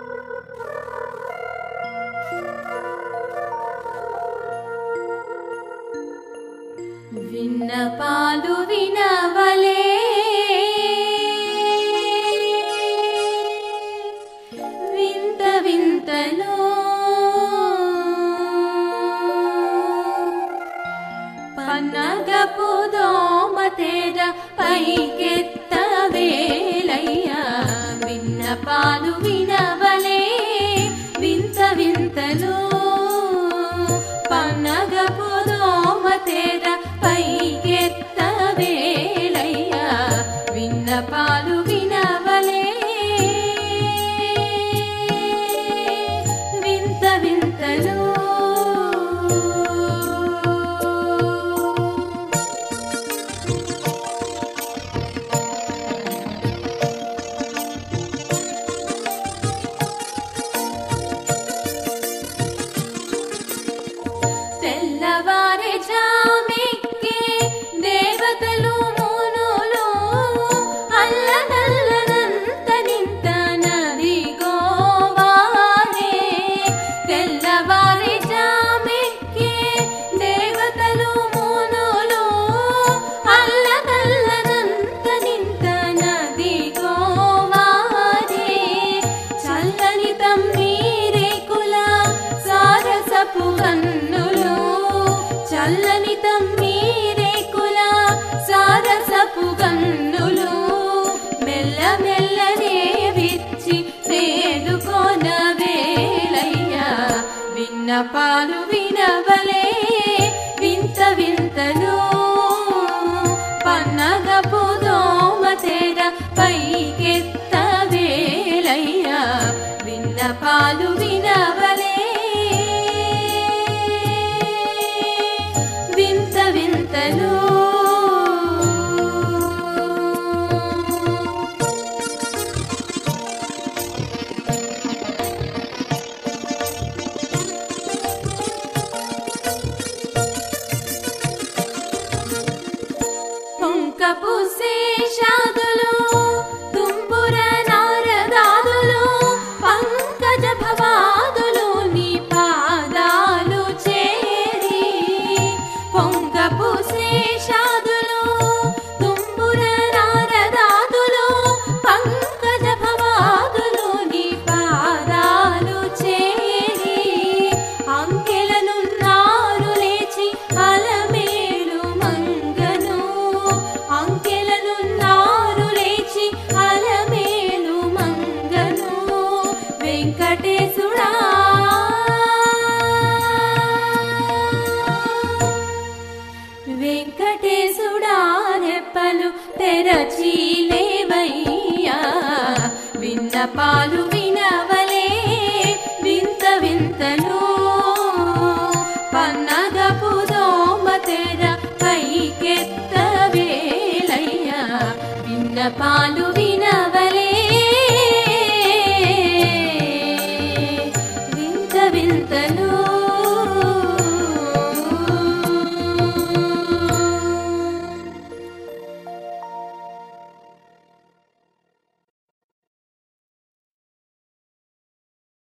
విన్నపాలు వినవలే వింత వింతలో పన్నగపు దోమ తేజ పైకెత్తవేలయ్యా విన్నపాలు వినవలే వింత వింతలో పన్నగపు దోమ తేజ పైకెత్తవేలయ్యా విన్నపాలు వినవలే వింత వింతలో తెల్లవారే జామెక్కే దేవతలు మునులు అల్లనల్లనంత నింత నది గోవారే తెల్లవారే జామెక్కే దేవతలు మునులు అల్లనల్లనంత నింత నది గోవారే చల్లని తమ్మీరే కుల సారసపు చల్లని తమ్మీరే కుల సారసపు గన్నులు మెల్ల మెల్లనే విచ్చి వేడుకొనవేలయ్యా విన్నపాలు వినవలే వింత వింతలు పన్నగపు దోమ తేర పైకెత్తవేలయ్యా విన్నపాలు వినవలే వింత వింతలు పొంకపు శేషాదులు తుంబుర నారదాదులు పంకజ భవాదులు నీ పాదాలు చేరి పొంకపు శేషాదులు తుంబుర నారదాదులు పంకజ భవాదులు నీ పాదాలు చేరి అంకెలనున్నారు లేచి అలమేలు మంగను అంకెలనున్నారు లేచి అలమేలు మంగను వెంకటేశుడా వెంకటేశుడా రెప్పలు తెరచీలేవయ్యా విన్నపాలు వినవలే వింత వింతలు పన్నగపు దోమ తెర పైకెత్తవేలయ్యా విన్నపాలు వినవలే వింత వింతలు